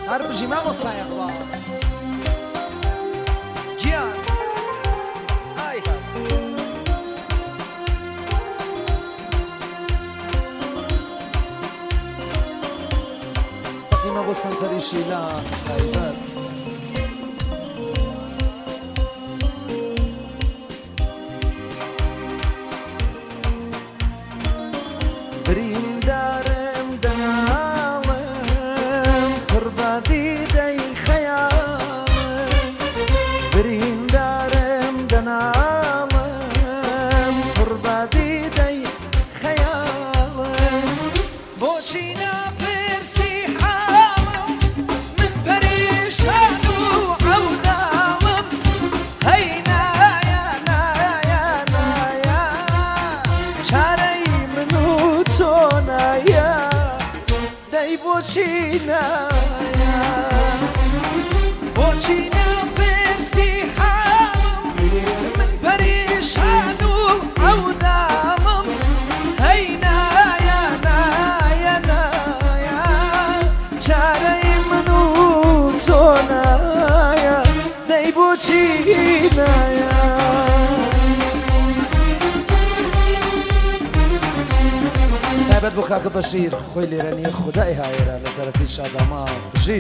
هر بجی ما مصایق با گیان های تقدیم ابو سنتری شیلان تایبت بریم دارم دنالم قربادی دی خیالم بریم دارم دنالم قربادی دی خیالم بوچی نپرسی حالم من پریشان و عودالم هی نایا نایا نایا چاره نایا دای بوچی نایا بوچی نپرسی حالم من پریشان و عودالم هی نایا نایا نایا چاره منو تو نایا دای بوچی نایا تایبەت بۆ کاکە بەشیر خۆی لێرەنیە خودای هایێرە لە تەرەفی شادامان بژیت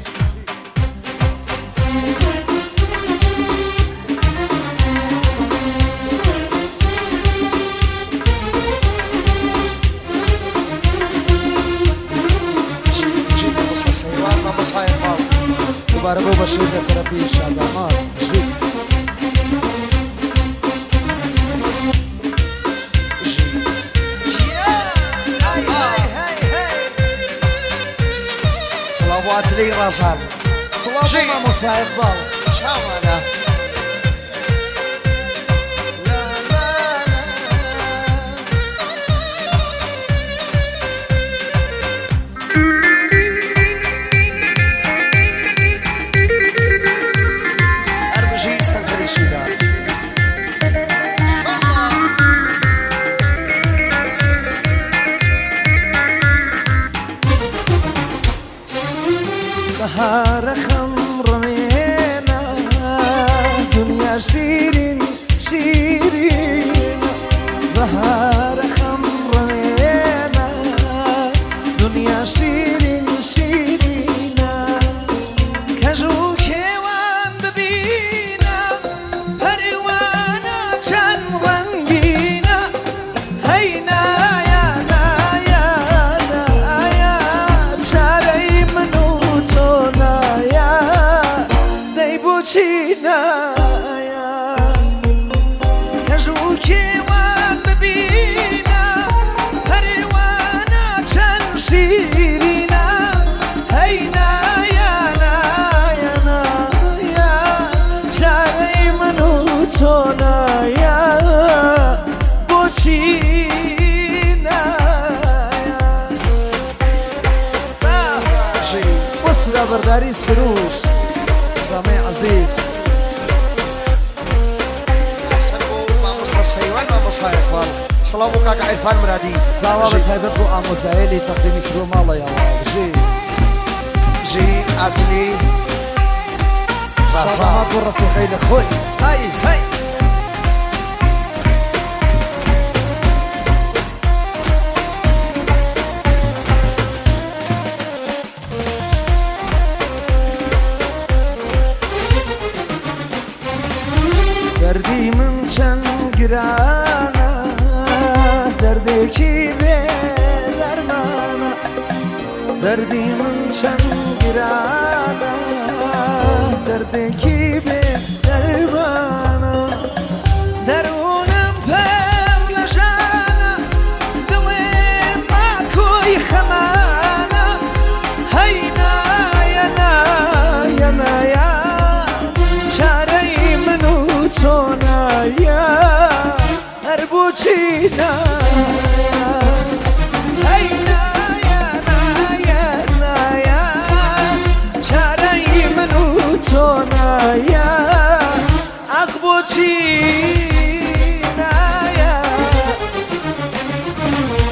سەیوان مەمەسای ماڵ دووبارە بۆ بەشیر لە تەرەفی شادامان بژیت واتلي راسان سلام ما مصايب بال شامانا اربجي سنتري شيدان بهار خمر مينا دنيا شيرين شيرين بهار خمر مينا دنيا شيرين شيرين كجو كيوان ببينا هروانا جان رنگينا هينا يا نايا نايا چاري منو نایا دای بوچی نایا کجو کیوان ببینا پریوانا چند شیرینا هی نایا نایا نایا چاره منو تو نایا بوچی وسرا برداری سروش سامي عزيز سلام ماموسا سيوان ماموسا إقبال سلام وكاك عرفان مرادي زاوة بتهيبت بو آموزايلي تقديمي كروم الله يا جي جي أزلي راسا برفقي لخوي هاي هاي دردی من چند گرانه دردی کی به درمانه دردی من چند گرانه دردی کی به درمانه درونم پر لجانه دلم ماکوی خمانه هی نایا نایا نایا چاره منو تو نایا هر بوچی نایا هی نایا نایا نایا چاره منو تو نایا اخ بوچی نایا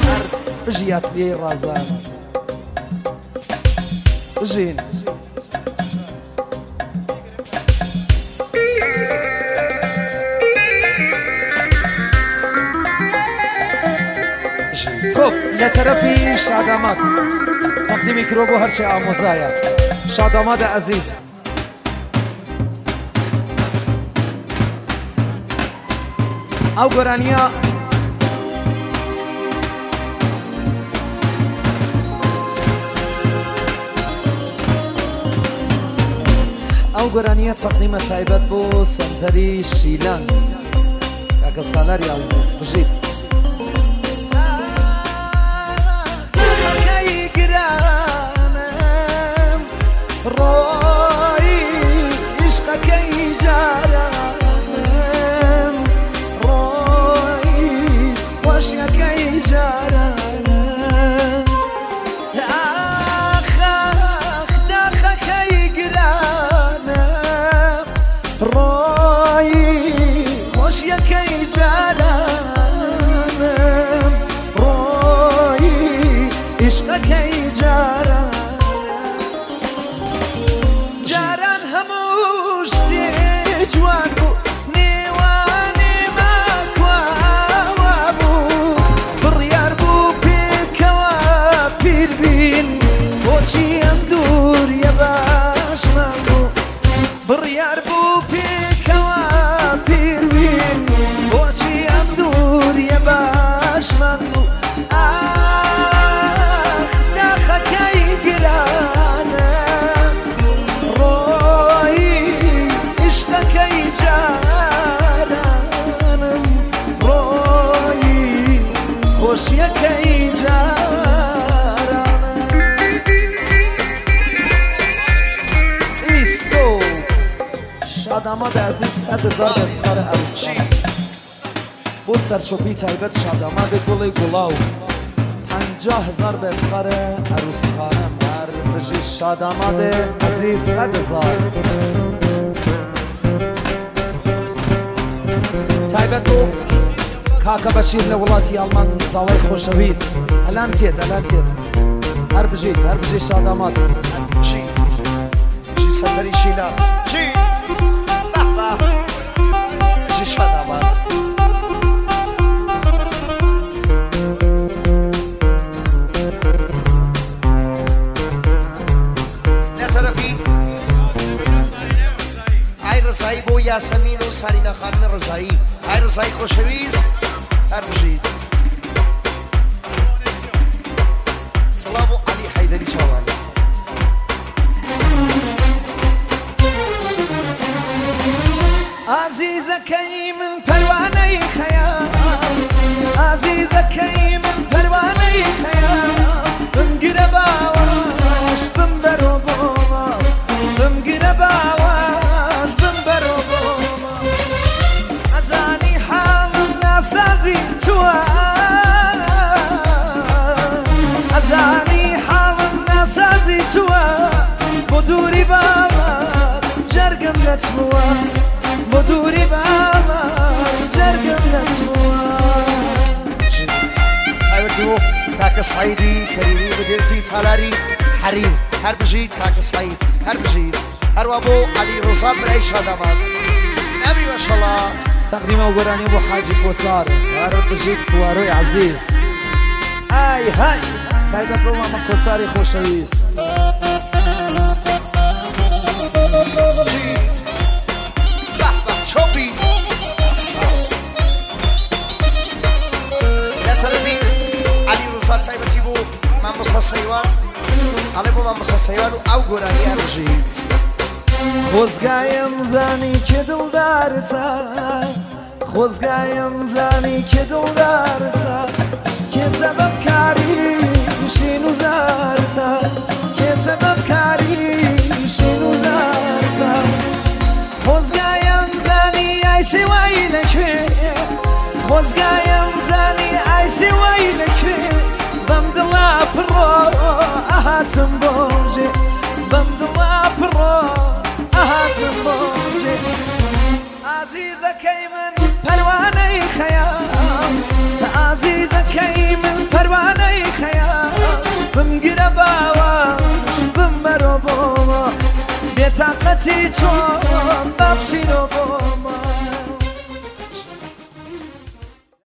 بجيات لي رازان بجين لطرفی شاداماد تقدیمی کرو بو هرچی آموزایا شاداماد عزیز او گرانیا او گرانیا تقدیم تایبت بو سنتری شیلان که سالاری عزیز بجید روی عشق کی جارم روی خوش کی جارم آخ داخ کی گرانم روی خوش کی جارم روی عشق کی جارم جوان بو نێوانی ماکوا بوو بڕیار بوو پێکەوە پیر بین بۆچی ئەم دووریە باشمان بوو بڕیار بوو پێکەوە پیر بین بۆچی ئەم دووریە باشمان بوو ئاخ داخەکەی گرانە کی جانم روی خوشی کی جانم ایستو شاداماد عزیز 100,000 افتخار عروسان بو سرچوبی تایبت شاداماد گلی گلاو 50,000 به افتخار عروس خانم هر بجی شاداماد عزیز 100,000 تایبەت بۆ کاکە بەشیر لە وڵاتی ئەڵمان زاوای خۆشەویست هەلام تێت هەر بژیت شادامات بژی سەفەری شیلان بژی بژی شادامات لە سەرەفی ئای ڕزایی بۆ یاسەمین و سارینە خانم ڕزایی ئای ڕزایی خۆشەویست هەر بژیت سڵام و عەلی حەیدەری چاوانی ئازیزەکەی من پەروانەی خەیال ئازیزەکەی من پەروانەی خەیال بمگرە باوەش بمبەرۆ بۆمە بمگرە باوەش بمبەرۆ بۆمە ئەزانی حاڵم ناسازی تووە ئەزانی حاڵم ناسازی تووە بۆ دووری باوەت جەرگم نەچووە بۆ دووری باوەت جەرگم نەچووە تایبەتی بۆ کاکە سەعیدی کەریمی بەدێتی تالاری حەریم هەر بژیت کاکە سەعید هەر بژیت هەروە بۆ عەلی ڕزا برای شادامات نەبی ماشەڵڵا تقدیمە و گۆرانی بۆ حاجی کۆسار هەر بژیت کوواڕۆی عەزیز ئای های تایبەت بۆ مامە کۆساری خۆشەویست چۆپی لەسەربی عەلی ڕزا تایبەتی بۆ مامۆستا سەیوان ئەڵێ بۆ مامۆستا سەیوان و ئەو گۆرانیە بژیت خۆزگایم زانی کە دڵدارتە خۆزگایم زانی کە دڵدارتە کێ سەبەب کاری شین و زارتە کێ سەبەب کاری شین و زارتە خۆزگایم زانی ئای سێوای لەکوێ خۆزگایم زانی ئای سێوای لەکوێ بەم دڵا پڕۆ ئەهاتم بۆژێ بەم دڵا پڕۆ ئەهاتم بۆژێ ئازیزەکەی من پەروانەی خەیال ئازیزەکەی من پەروانەی خەیال بمگرە باوەش بمبەرۆ بۆمە بێتاقەتی تۆ